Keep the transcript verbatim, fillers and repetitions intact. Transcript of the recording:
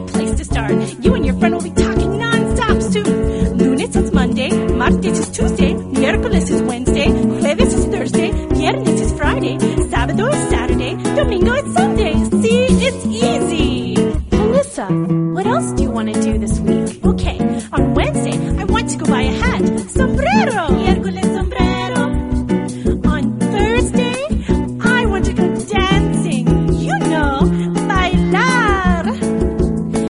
great place to start. You and your friend will be talking non-stop soon. Lunes is Monday, martes is Tuesday, miércoles is Wednesday, jueves is Thursday, viernes is Friday, sábado is Saturday, domingo is Sunday. See, it's easy. Melissa, what else do you want to do this